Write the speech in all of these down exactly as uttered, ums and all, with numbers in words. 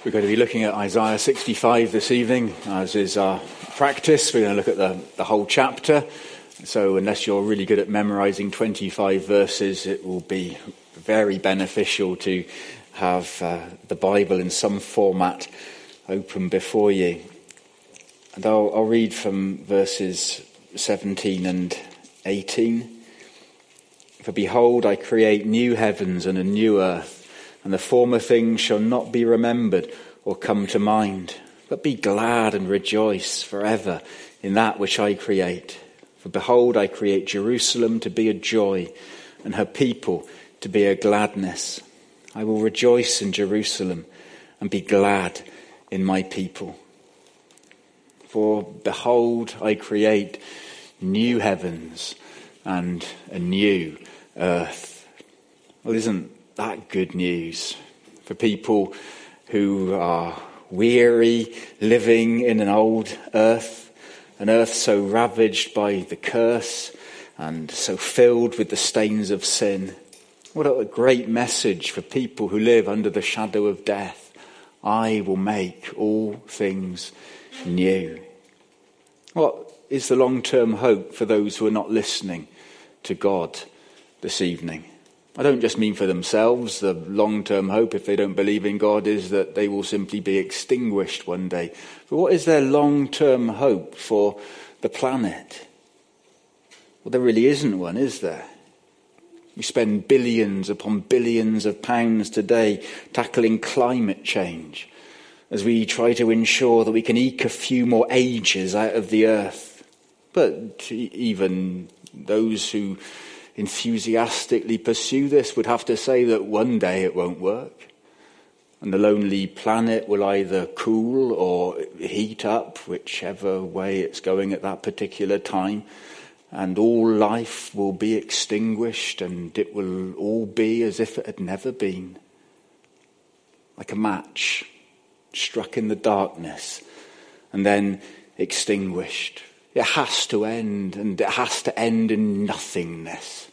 We're going to be looking at Isaiah sixty-five this evening, as is our practice. We're going to look at the, the whole chapter. So unless you're really good at memorising twenty-five verses, it will be very beneficial to have uh, the Bible in some format open before you. And I'll, I'll read from verses seventeen and eighteen. For behold, I create new heavens and a new earth, and the former things shall not be remembered or come to mind. But be glad and rejoice forever in that which I create. For behold, I create Jerusalem to be a joy, and her people to be a gladness. I will rejoice in Jerusalem and be glad in my people. For behold, I create new heavens and a new earth. Well, isn't that good news for people who are weary living in an old earth, an earth so ravaged by the curse and so filled with the stains of sin? What a great message for people who live under the shadow of death. I will make all things new. What is the long-term hope for those who are not listening to God this evening? I don't just mean for themselves. The long-term hope, if they don't believe in God, is that they will simply be extinguished one day. But what is their long-term hope for the planet? Well, there really isn't one, is there? We spend billions upon billions of pounds today tackling climate change as we try to ensure that we can eke a few more ages out of the earth. But even those who enthusiastically pursue this would have to say that one day it won't work. And the lonely planet will either cool or heat up, whichever way it's going at that particular time. And all life will be extinguished, and it will all be as if it had never been. Like a match struck in the darkness and then extinguished. It has to end, and it has to end in nothingness.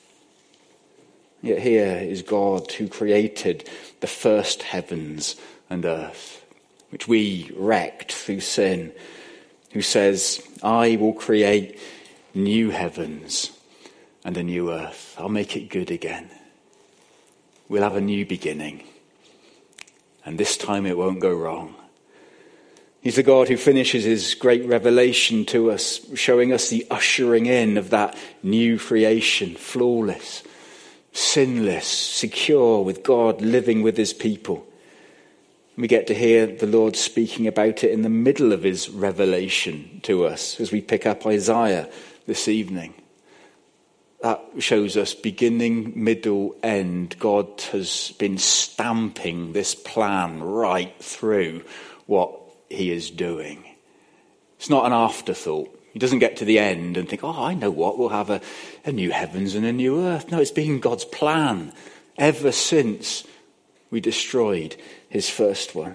Yet here is God who created the first heavens and earth, which we wrecked through sin, who says, I will create new heavens and a new earth. I'll make it good again. We'll have a new beginning, and this time it won't go wrong. He's the God who finishes his great revelation to us, showing us the ushering in of that new creation, flawless, sinless, secure, with God living with his people. We get to hear the Lord speaking about it in the middle of his revelation to us as we pick up Isaiah this evening. That shows us beginning, middle, end. God has been stamping this plan right through what he is doing. It's not an afterthought. He doesn't get to the end and think, oh, I know what, we'll have a, a new heavens and a new earth. No, it's been God's plan ever since we destroyed his first one.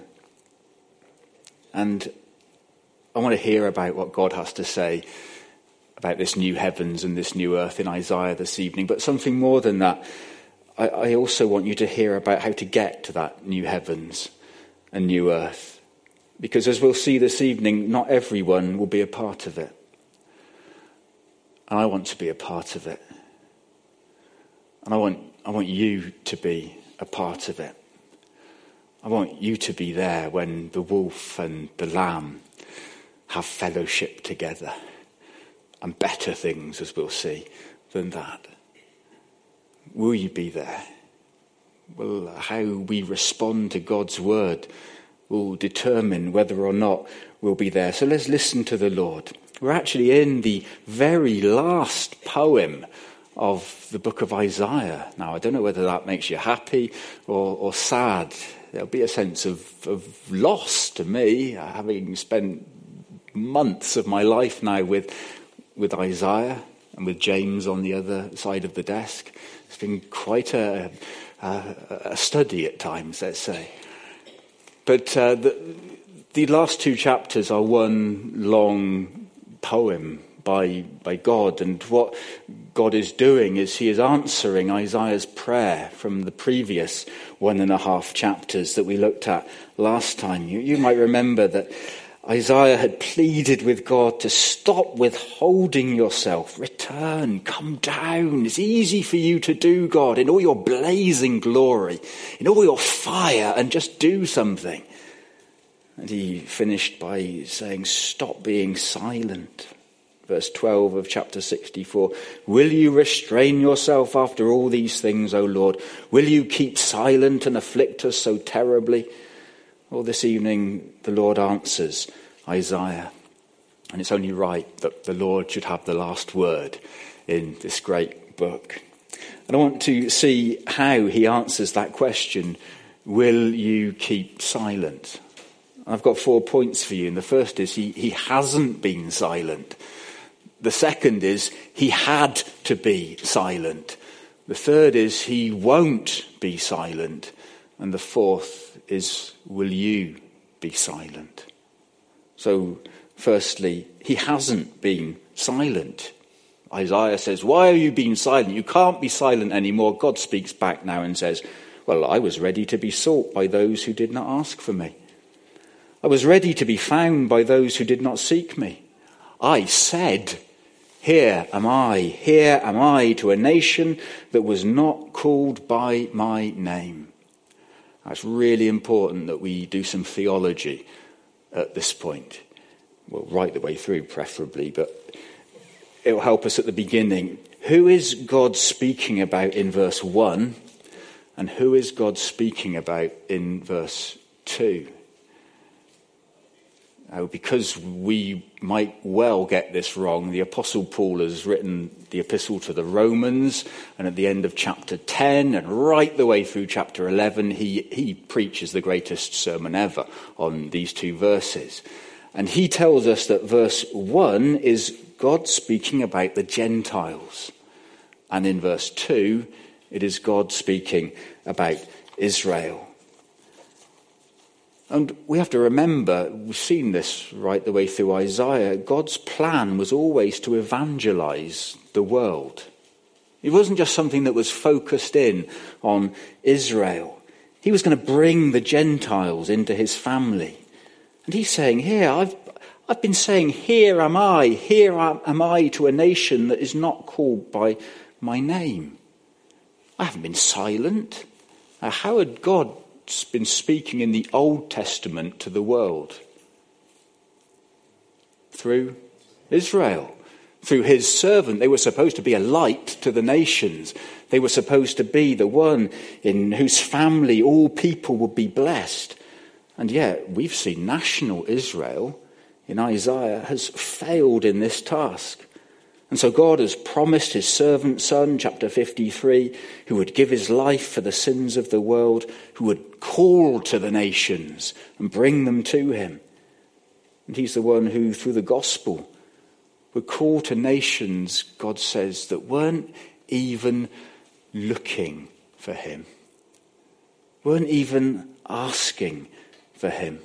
And I want to hear about what God has to say about this new heavens and this new earth in Isaiah this evening. But something more than that, I, I also want you to hear about how to get to that new heavens and new earth. Because as we'll see this evening, not everyone will be a part of it. And I want to be a part of it. And I want I want you to be a part of it. I want you to be there when the wolf and the lamb have fellowship together. And better things, as we'll see, than that. Will you be there? Well, how we respond to God's word will determine whether or not we'll be there. So let's listen to the Lord. We're actually in the very last poem of the book of Isaiah. Now, I don't know whether that makes you happy or, or sad. There'll be a sense of, of loss to me, having spent months of my life now with, with Isaiah and with James on the other side of the desk. It's been quite a, a, a study at times, let's say. But uh, the, the last two chapters are one long poem by, by God. And what God is doing is he is answering Isaiah's prayer from the previous one and a half chapters that we looked at last time. You, you might remember that Isaiah had pleaded with God to stop withholding yourself. Return, come down. It's easy for you to do, God, in all your blazing glory, in all your fire, and just do something. And he finished by saying, stop being silent. Verse twelve of chapter sixty-four. Will you restrain yourself after all these things, O Lord? Will you keep silent and afflict us so terribly? Well, this evening the Lord answers Isaiah. And it's only right that the Lord should have the last word in this great book. And I want to see how he answers that question. Will you keep silent? I've got four points for you. And the first is he, he hasn't been silent. The second is he had to be silent. The third is he won't be silent. And the fourth is, will you be silent? So, firstly, he hasn't been silent. Isaiah says, why are you being silent? You can't be silent anymore. God speaks back now and says, well, I was ready to be sought by those who did not ask for me. I was ready to be found by those who did not seek me. I said, here am I, here am I to a nation that was not called by my name. It's really important that we do some theology at this point. Well, right the way through, preferably, but it will help us at the beginning. Who is God speaking about in verse one, and who is God speaking about in verse two? Uh, because we might well get this wrong, the Apostle Paul has written the epistle to the Romans, and at the end of chapter ten and right the way through chapter eleven, he, he preaches the greatest sermon ever on these two verses. And he tells us that verse one is God speaking about the Gentiles. And in verse two, it is God speaking about Israel. And we have to remember, we've seen this right the way through Isaiah, God's plan was always to evangelize the world. It wasn't just something that was focused in on Israel. He was going to bring the Gentiles into his family. And he's saying, here, I've, I've been saying, here am I, here am I to a nation that is not called by my name. I haven't been silent. Uh, how had God been speaking in the Old Testament to the world? Through Israel, through his servant. They were supposed to be a light to the nations. They were supposed to be the one in whose family all people would be blessed. And yet we've seen national Israel in Isaiah has failed in this task. And so God has promised his servant son, chapter fifty-three, who would give his life for the sins of the world, who would call to the nations and bring them to him. And he's the one who, through the gospel, would call to nations, God says, that weren't even looking for him, weren't even asking for him.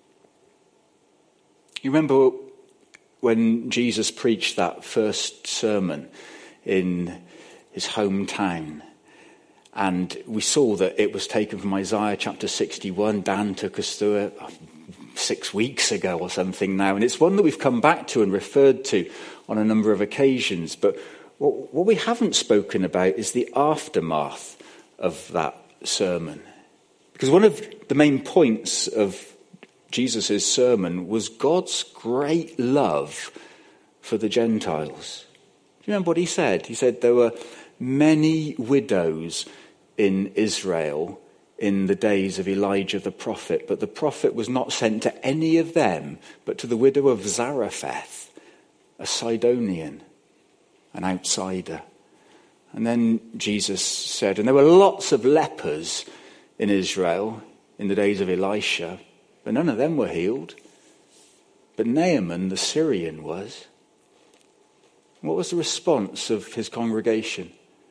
You remember when Jesus preached that first sermon in his hometown, and we saw that it was taken from Isaiah chapter sixty-one. Dan took us through it six weeks ago or something now, and it's one that we've come back to and referred to on a number of occasions. But what, what we haven't spoken about is the aftermath of that sermon. Because one of the main points of Jesus' sermon was God's great love for the Gentiles. Do you remember what he said? He said there were many widows in Israel in the days of Elijah the prophet, but the prophet was not sent to any of them, but to the widow of Zarephath, a Sidonian, an outsider. And then Jesus said, and there were lots of lepers in Israel in the days of Elisha, but none of them were healed. But Naaman the Syrian was. What was the response of his congregation?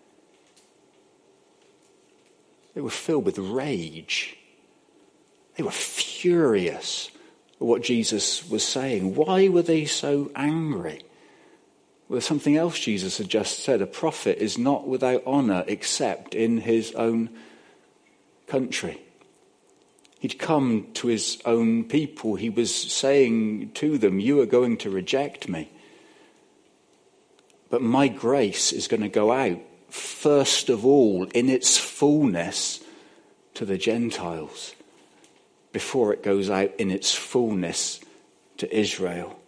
They were filled with rage. They were furious at what Jesus was saying. Why were they so angry? Well, there's something else Jesus had just said. A prophet is not without honour except in his own country. He'd come to his own people. He was saying to them, you are going to reject me. But my grace is going to go out, first of all, in its fullness to the Gentiles, before it goes out in its fullness to Israel.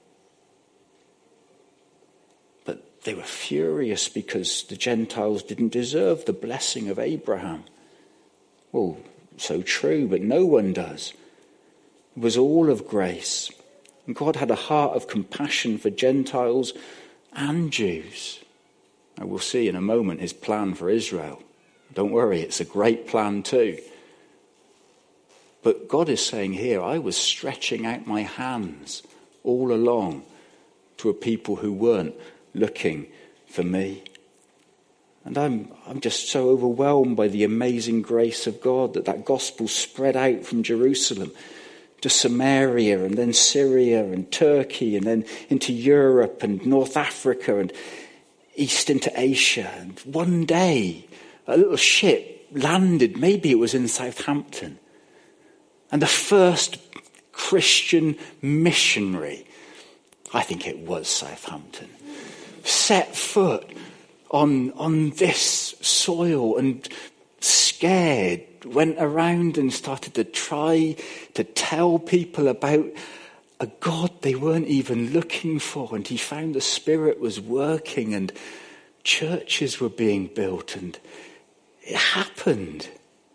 But they were furious because the Gentiles didn't deserve the blessing of Abraham. Well, so true, but no one does. It was all of grace. And God had a heart of compassion for Gentiles and Jews. And we'll see in a moment his plan for Israel. Don't worry, it's a great plan too. But God is saying here, I was stretching out my hands all along to a people who weren't looking for me. And I'm I'm just so overwhelmed by the amazing grace of God that that gospel spread out from Jerusalem to Samaria and then Syria and Turkey and then into Europe and North Africa and east into Asia. And one day a little ship landed, maybe it was in Southampton, and the first Christian missionary, I think it was Southampton, set foot on on this soil and scared went around and started to try to tell people about a God they weren't even looking for, and he found the Spirit was working and churches were being built, and it happened.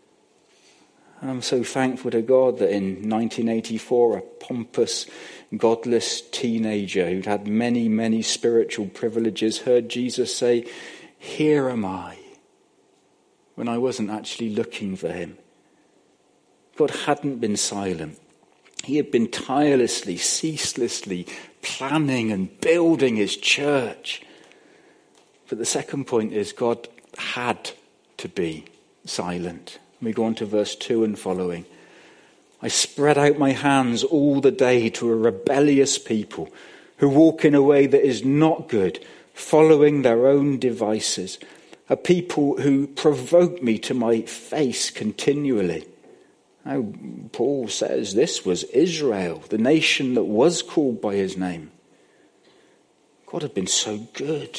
And I'm so thankful to God that in nineteen eighty-four, a pompous, godless teenager who'd had many, many spiritual privileges heard Jesus say, "Here am I," when I wasn't actually looking for him. God hadn't been silent. He had been tirelessly, ceaselessly planning and building his church. But the second point is God had to be silent. We go on to verse two and following. I spread out my hands all the day to a rebellious people who walk in a way that is not good, following their own devices, a people who provoke me to my face continually. Now, Paul says this was Israel, the nation that was called by his name. God had been so good.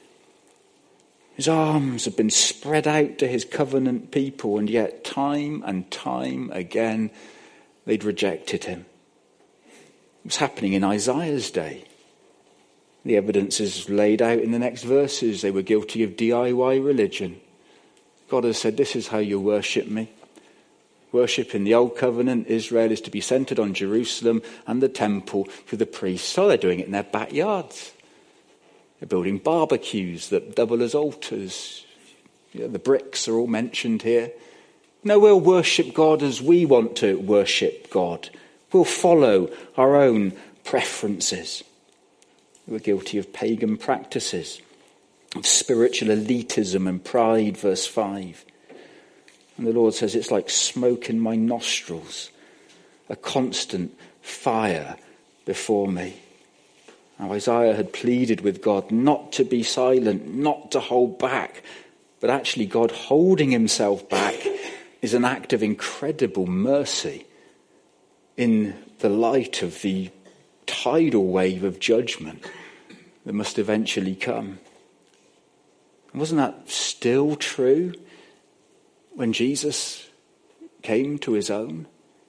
His arms had been spread out to his covenant people, and yet time and time again they'd rejected him. It was happening in Isaiah's day. The evidence is laid out in the next verses. They were guilty of D I Y religion. God has said, this is how you worship me. Worship in the Old Covenant, Israel is to be centered on Jerusalem and the temple through the priests. So they're doing it in their backyards. They're building barbecues that double as altars. You know, the bricks are all mentioned here. No, we'll worship God as we want to worship God. We'll follow our own preferences. We're guilty of pagan practices, of spiritual elitism and pride, verse five. And the Lord says, it's like smoke in my nostrils, a constant fire before me. Now, Isaiah had pleaded with God not to be silent, not to hold back, but actually God holding himself back is an act of incredible mercy in the light of the tidal wave of judgment that must eventually come. And wasn't that still true when Jesus came to his own?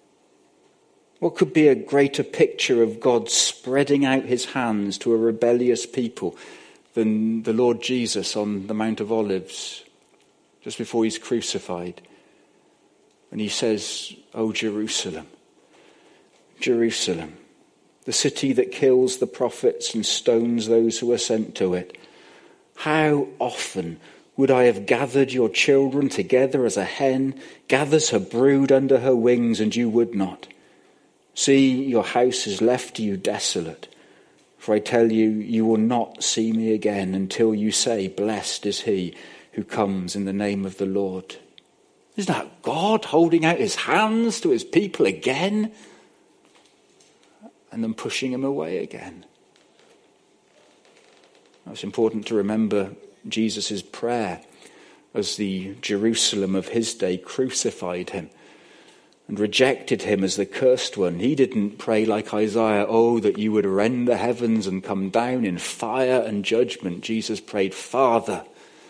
What could be a greater picture of God spreading out his hands to a rebellious people than the Lord Jesus on the Mount of Olives just before he's crucified? And he says, "Oh, Jerusalem, Jerusalem, the city that kills the prophets and stones those who are sent to it. How often would I have gathered your children together as a hen gathers her brood under her wings, and you would not? See, your house is left to you desolate. For I tell you, you will not see me again until you say, blessed is he who comes in the name of the Lord." Isn't that God holding out his hands to his people again? And then pushing him away again. It's important to remember Jesus' prayer as the Jerusalem of his day crucified him and rejected him as the cursed one. He didn't pray like Isaiah, oh, that you would rend the heavens and come down in fire and judgment. Jesus prayed, Father,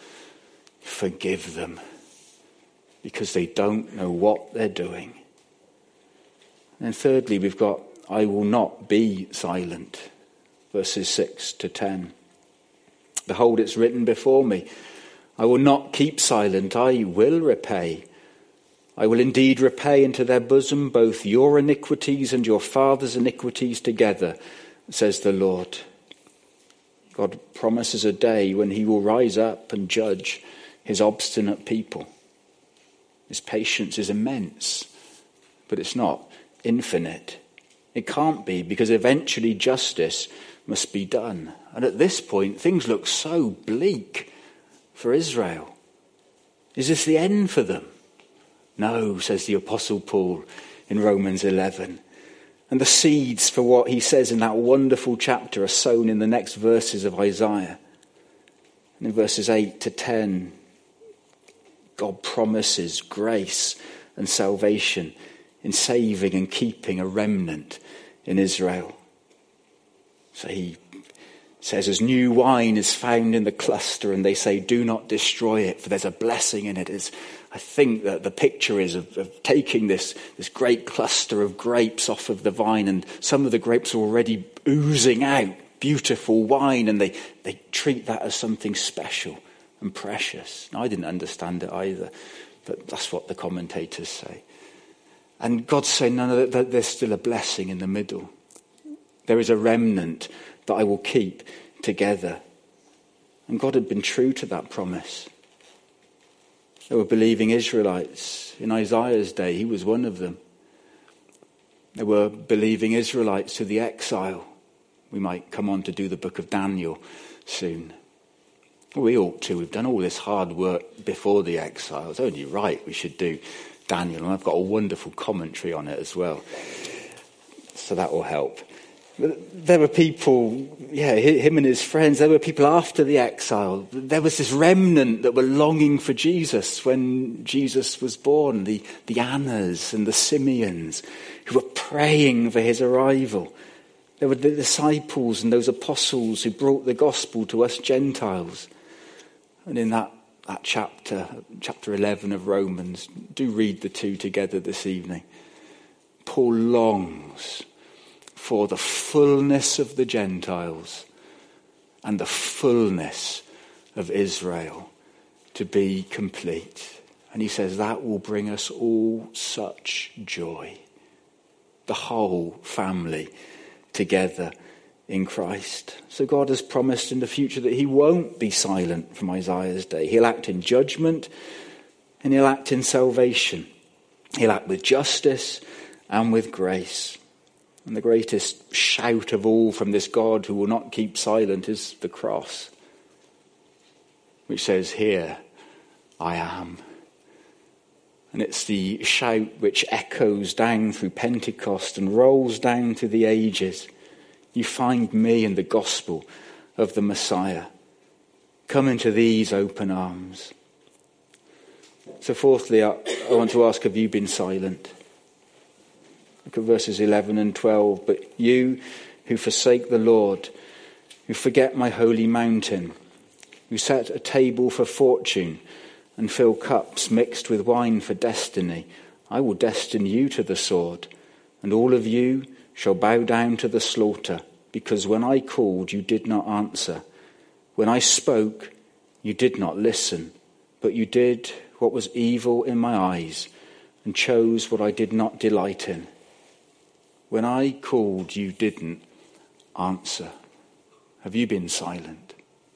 forgive them, because they don't know what they're doing. And thirdly, we've got, I will not be silent, verses six to ten. Behold, it's written before me, I will not keep silent, I will repay. I will indeed repay into their bosom both your iniquities and your father's iniquities together, says the Lord. God promises a day when he will rise up and judge his obstinate people. His patience is immense, but it's not infinite. It can't be, because eventually justice must be done. And at this point, things look so bleak for Israel. Is this the end for them? No, says the Apostle Paul in Romans eleven. And the seeds for what he says in that wonderful chapter are sown in the next verses of Isaiah. And in verses eight to ten, God promises grace and salvation in saving and keeping a remnant in Israel. So he says, as new wine is found in the cluster, and they say, do not destroy it, for there's a blessing in it. It's, I think that the picture is of, of taking this, this great cluster of grapes off of the vine, and some of the grapes are already oozing out beautiful wine, and they, they treat that as something special and precious. Now, I didn't understand it either, but that's what the commentators say. And God's saying, no, no, there's still a blessing in the middle. There is a remnant that I will keep together. And God had been true to that promise. There were believing Israelites in Isaiah's day. He was one of them. There were believing Israelites to the exile. We might come on to do the book of Daniel soon. We ought to. We've done all this hard work before the exile. It's only right we should do Daniel. And I've got a wonderful commentary on it as well. So that will help. There were people, yeah, him and his friends, there were people after the exile. There was this remnant that were longing for Jesus when Jesus was born, the, the Annas and the Simeons who were praying for his arrival. There were the disciples and those apostles who brought the gospel to us Gentiles. And in that, that chapter, chapter eleven of Romans, do read the two together this evening. Paul longs for the fullness of the Gentiles and the fullness of Israel to be complete. And he says that will bring us all such joy. The whole family together in Christ. So God has promised in the future that he won't be silent from Isaiah's day. He'll act in judgment and he'll act in salvation. He'll act with justice and with grace. And the greatest shout of all from this God who will not keep silent is the cross, which says, here I am. And it's the shout which echoes down through Pentecost and rolls down to the ages. You find me in the gospel of the Messiah. Come into these open arms. So fourthly, I, I want to ask, have you been silent? Look at verses eleven and twelve. But you who forsake the Lord, who forget my holy mountain, who set a table for fortune and fill cups mixed with wine for destiny, I will destine you to the sword, and all of you shall bow down to the slaughter, because when I called, you did not answer. When I spoke, you did not listen, but you did what was evil in my eyes and chose what I did not delight in. When I called, you didn't answer. Have you been silent?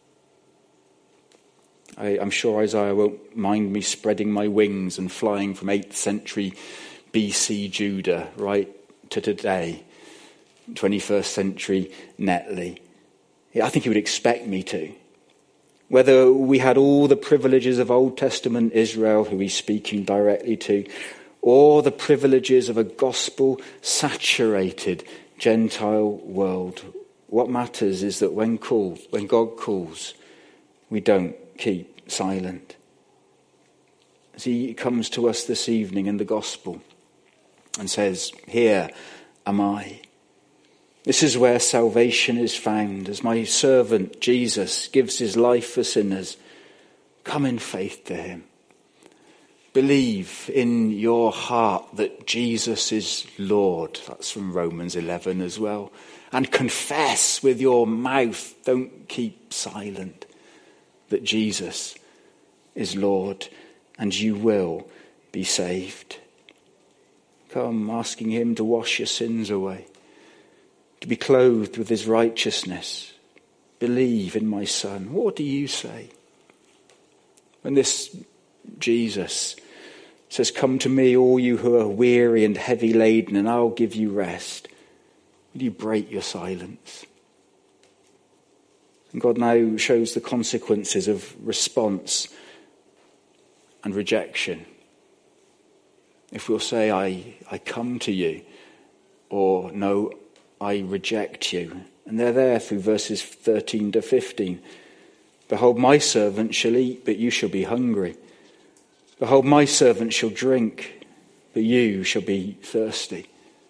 I, I'm sure Isaiah won't mind me spreading my wings and flying from eighth century B C Judah right to today, twenty-first century Netley. Yeah, I think he would expect me to. Whether we had all the privileges of Old Testament Israel, who he's speaking directly to, or the privileges of a gospel-saturated Gentile world, what matters is that when called, when God calls, we don't keep silent. As he comes to us this evening in the gospel and says, "Here am I." This is where salvation is found, as my servant Jesus gives his life for sinners. Come in faith to him. Believe in your heart that Jesus is Lord. That's from Romans eleven as well. And confess with your mouth, don't keep silent, that Jesus is Lord, and you will be saved. Come, asking him to wash your sins away, to be clothed with his righteousness. Believe in my Son. What do you say? When this Jesus says, "Come to me, all you who are weary and heavy laden, and I'll give you rest," will you break your silence? And God now shows the consequences of response and rejection. If we'll say, I, I come to you, or no, I reject you. And they're there through verses thirteen to fifteen. "Behold, my servant shall eat, but you shall be hungry. Behold, my servant shall drink, but you shall be thirsty."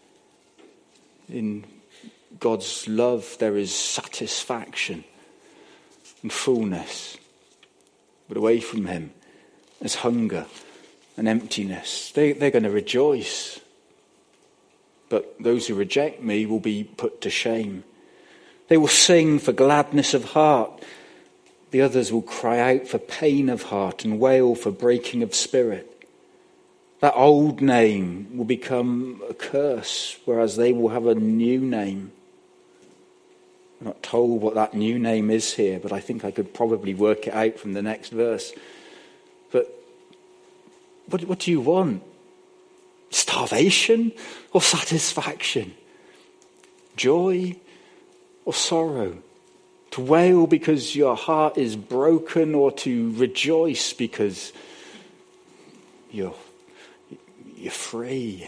In God's love there is satisfaction and fullness. But away from him there's hunger and emptiness. They, they're going to rejoice. But those who reject me will be put to shame. They will sing for gladness of heart. The others will cry out for pain of heart and wail for breaking of spirit. That old name will become a curse, whereas they will have a new name. I'm not told what that new name is here, but I think I could probably work it out from the next verse. But what, what do you want? Starvation or satisfaction? Joy or sorrow? To wail because your heart is broken, or to rejoice because you're, you're free?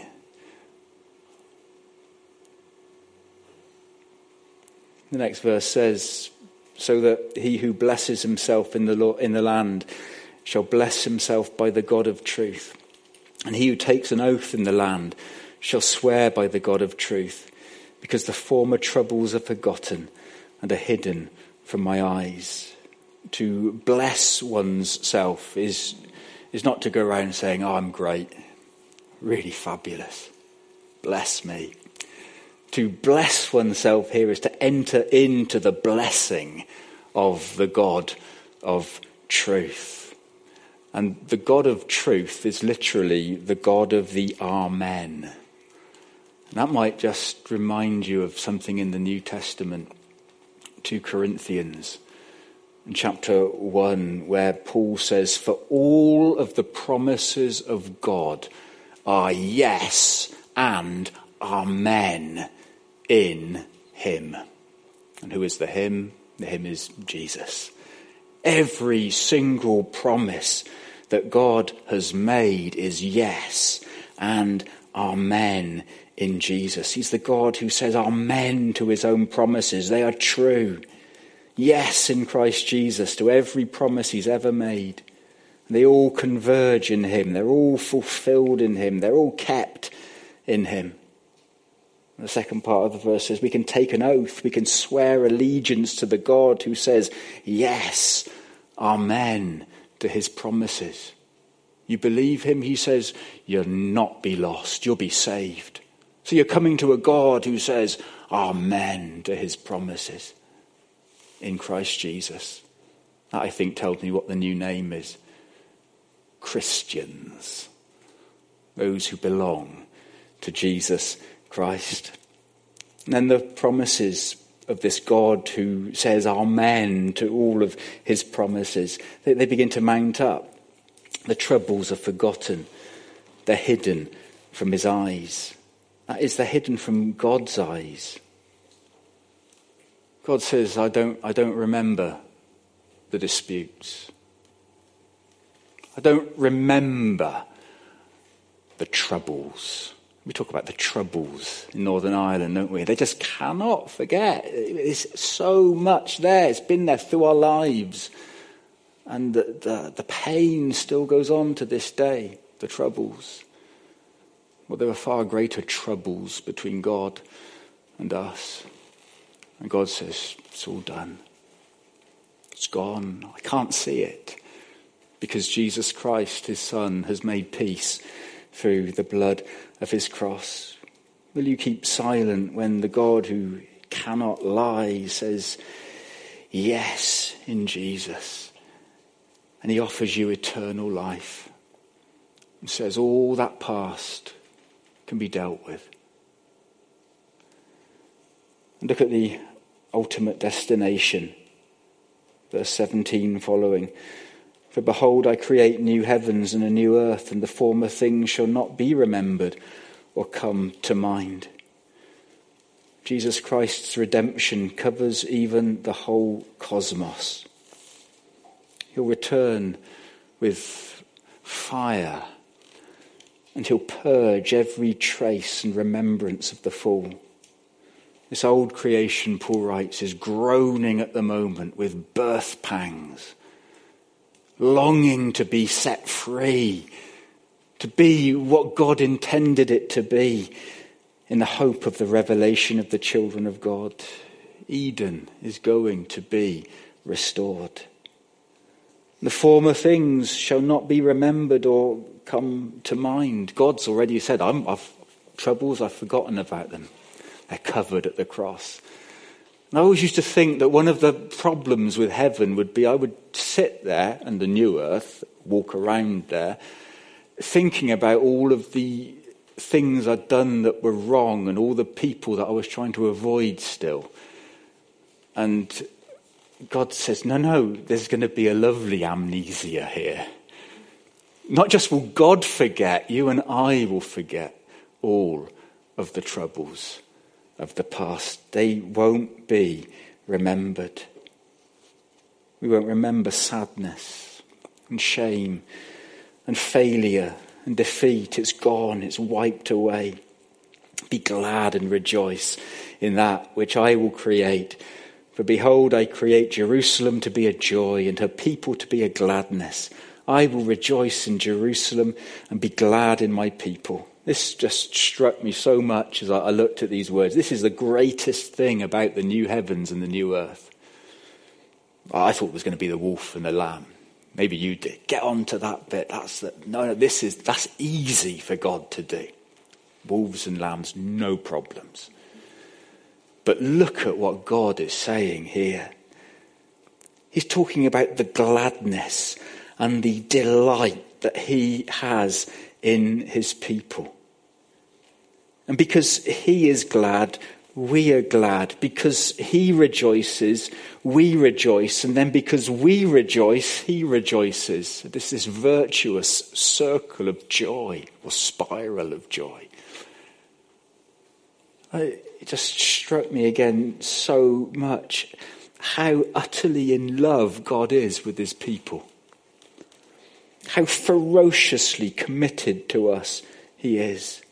The next verse says, "So that he who blesses himself in the law, in the land shall bless himself by the God of truth. And he who takes an oath in the land shall swear by the God of truth, because the former troubles are forgotten and are hidden from my eyes." To bless one's self is, is not to go around saying, "Oh, I'm great, really fabulous, bless me." To bless oneself here is to enter into the blessing of the God of truth. And the God of truth is literally the God of the Amen. And that might just remind you of something in the New Testament, Second Corinthians, in chapter one, where Paul says, "For all of the promises of God are yes and amen in him." And who is the him? The him is Jesus. Every single promise that God has made is yes and amen in Jesus. He's the God who says amen to his own promises. They are true. Yes in Christ Jesus to every promise he's ever made. They all converge in him. They're all fulfilled in him. They're all kept in him. The second part of the verse says we can take an oath. We can swear allegiance to the God who says yes, amen to his promises. You believe him, he says, you'll not be lost. You'll be saved. So you're coming to a God who says amen to his promises in Christ Jesus. That, I think, tells me what the new name is. Christians. Those who belong to Jesus Christ. And then the promises of this God who says amen to all of his promises, they, they begin to mount up. The troubles are forgotten. They're hidden from his eyes. That is, they're hidden from God's eyes. God says, I don't, I don't remember the disputes. I don't remember the troubles. We talk about the troubles in Northern Ireland, don't we? They just cannot forget. There's so much there. It's been there through our lives. And the, the, the pain still goes on to this day, the troubles. Well, there are far greater troubles between God and us. And God says, it's all done. It's gone. I can't see it. Because Jesus Christ, his Son, has made peace through the blood of his cross. Will you keep silent when the God who cannot lie says yes in Jesus? And he offers you eternal life. And says all that past can be dealt with. And look at the ultimate destination. Verse seventeen following. For behold, I create new heavens and a new earth, and the former things shall not be remembered or come to mind. Jesus Christ's redemption covers even the whole cosmos. He'll return with fire, and he'll purge every trace and remembrance of the fall. This old creation, Paul writes, is groaning at the moment with birth pangs, longing to be set free, to be what God intended it to be, in the hope of the revelation of the children of God. Eden is going to be restored. The former things shall not be remembered or come to mind. God's already said, I'm, I've troubles, I've forgotten about them. They're covered at the cross. And I always used to think that one of the problems with heaven would be I would sit there and the new earth, walk around there, thinking about all of the things I'd done that were wrong and all the people that I was trying to avoid still. And God says, no, no, there's going to be a lovely amnesia here. Not just will God forget, you and I will forget all of the troubles of the past. They won't be remembered. We won't remember sadness and shame and failure and defeat. It's gone. It's wiped away. Be glad and rejoice in that which I will create. For behold, I create Jerusalem to be a joy and her people to be a gladness. I will rejoice in Jerusalem and be glad in my people. This just struck me so much as I looked at these words. This is the greatest thing about the new heavens and the new earth. I thought it was going to be the wolf and the lamb. Maybe you did. Get on to that bit. That's the, no, no, this is that's easy for God to do. Wolves and lambs, no problems. But look at what God is saying here. He's talking about the gladness and the delight that he has in his people. And because he is glad, we are glad. Because he rejoices, we rejoice. And then because we rejoice, he rejoices. This this virtuous circle of joy, or spiral of joy. It just struck me again so much how utterly in love God is with his people. How ferociously committed to us he is.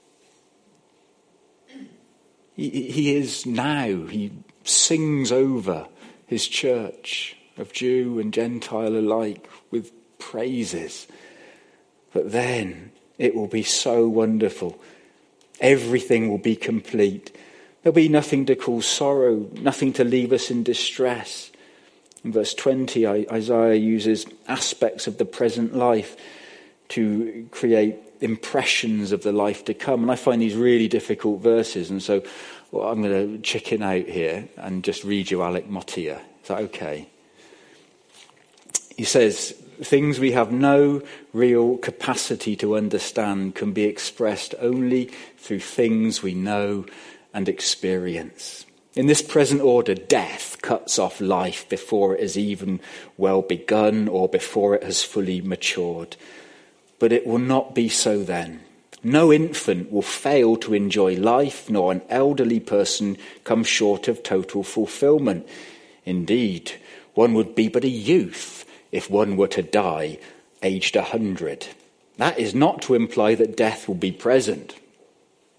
He, he is now. He sings over his church of Jew and Gentile alike with praises. But then it will be so wonderful. Everything will be complete. There'll be nothing to cause sorrow, nothing to leave us in distress. In verse twenty, Isaiah uses aspects of the present life to create impressions of the life to come. And I find these really difficult verses. And so well, I'm going to chicken out here and just read you Alec Mottier. Is that okay? He says, things we have no real capacity to understand can be expressed only through things we know and experience. In this present order, death cuts off life before it has even well begun or before it has fully matured. But it will not be so then. No infant will fail to enjoy life, nor an elderly person come short of total fulfillment. Indeed, one would be but a youth if one were to die aged a hundred. That is not to imply that death will be present.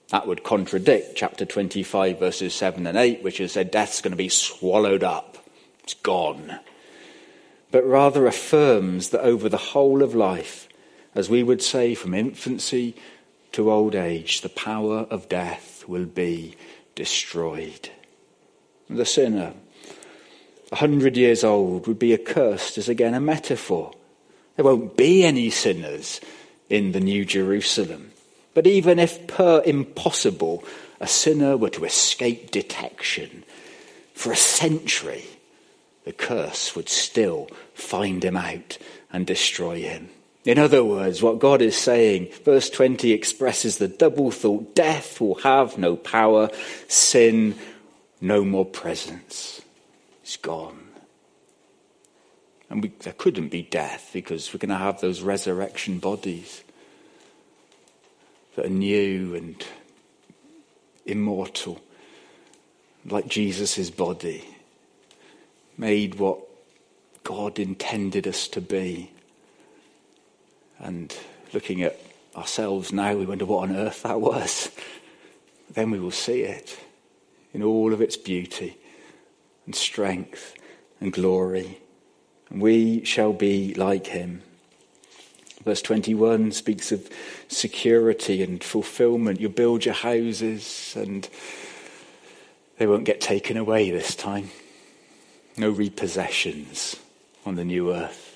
That would contradict chapter twenty-five, verses seven and eight, which has said death's going to be swallowed up. It's gone. But rather affirms that over the whole of life, as we would say from infancy to old age, the power of death will be destroyed. The sinner, a hundred years old, would be accursed as again a metaphor. There won't be any sinners in the New Jerusalem. But even if per impossible a sinner were to escape detection for a century, the curse would still find him out and destroy him. In other words, what God is saying, verse twenty expresses the double thought: death will have no power, sin no more presence. It's gone. And we, there couldn't be death because we're going to have those resurrection bodies that are new and immortal, like Jesus' body, made what God intended us to be. And looking at ourselves now, we wonder what on earth that was. Then we will see it in all of its beauty and strength and glory. And we shall be like him. Verse twenty-one speaks of security and fulfillment. You build your houses and they won't get taken away this time. No repossessions on the new earth.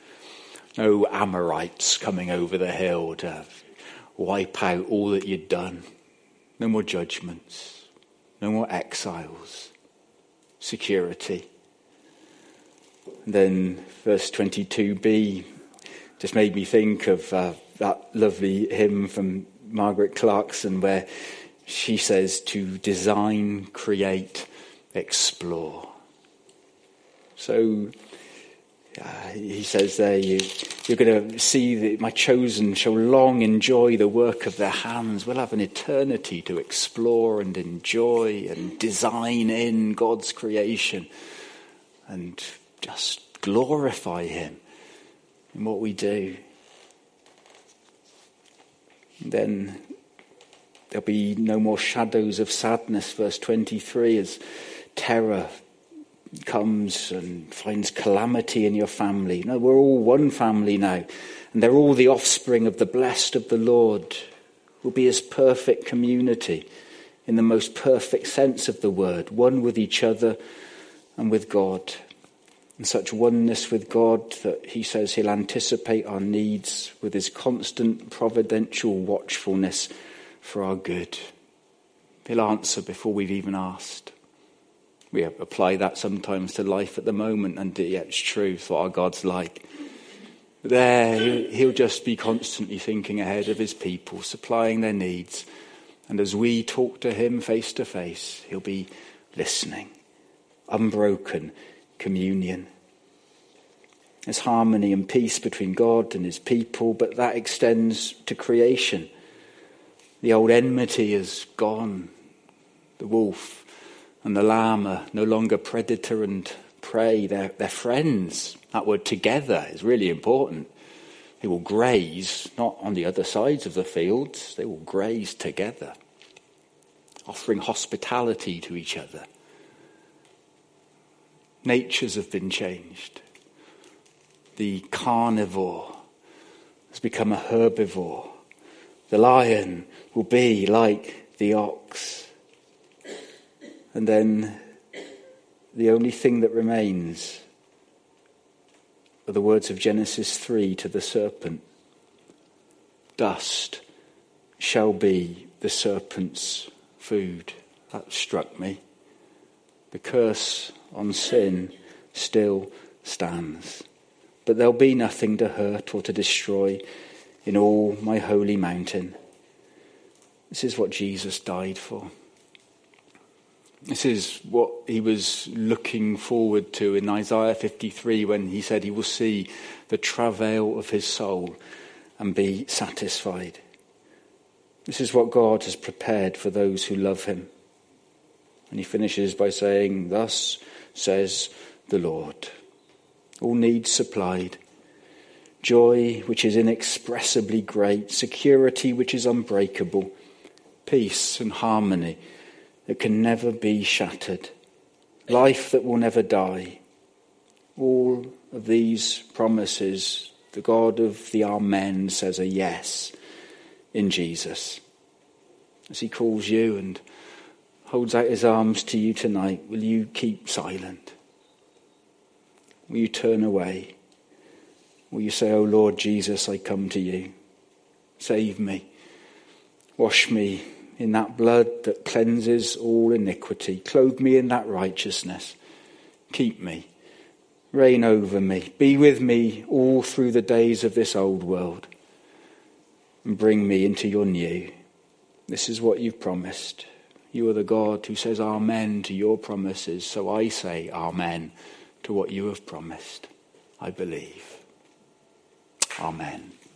No Amorites coming over the hill to wipe out all that you'd done. No more judgments. No more exiles. Security. And then verse twenty-two b just made me think of uh, that lovely hymn from Margaret Clarkson where she says to design, create, explore. So uh, he says there, you, you're going to see that my chosen shall long enjoy the work of their hands. We'll have an eternity to explore and enjoy and design in God's creation and just glorify him in what we do. And then there'll be no more shadows of sadness, verse twenty-three, as terror comes and finds calamity in your family. No, we're all one family now, and they're all the offspring of the blessed of the Lord. We'll be his perfect community in the most perfect sense of the word, one with each other and with God. And such oneness with God that he says he'll anticipate our needs with his constant providential watchfulness for our good. He'll answer before we've even asked. We apply that sometimes to life at the moment, and yeah, it's true, it's what our God's like. There, he'll just be constantly thinking ahead of his people, supplying their needs. And as we talk to him face to face, he'll be listening. Unbroken communion. There's harmony and peace between God and his people, but that extends to creation. The old enmity is gone. The wolf and the lamb are no longer predator and prey. They're, they're friends. That word together is really important. They will graze, not on the other sides of the fields. They will graze together, offering hospitality to each other. Natures have been changed. The carnivore has become a herbivore. The lion will be like the ox. And then the only thing that remains are the words of Genesis three to the serpent. Dust shall be the serpent's food. That struck me. The curse on sin still stands. But there'll be nothing to hurt or to destroy in all my holy mountain. This is what Jesus died for. This is what he was looking forward to in Isaiah fifty-three when he said he will see the travail of his soul and be satisfied. This is what God has prepared for those who love him. And he finishes by saying, thus says the Lord. All needs supplied. Joy which is inexpressibly great. Security which is unbreakable. peace and harmony that can never be shattered, life that will never die. All of these promises, the God of the Amen says a yes in Jesus. As he calls you and holds out his arms to you tonight, will you keep silent? Will you turn away? Will you say, "Oh Lord Jesus, I come to you. Save me. Wash me in that blood that cleanses all iniquity. Clothe me in that righteousness. Keep me. Reign over me. Be with me all through the days of this old world. And bring me into your new." This is what you've promised. You are the God who says amen to your promises. So I say amen to what you have promised. I believe. Amen.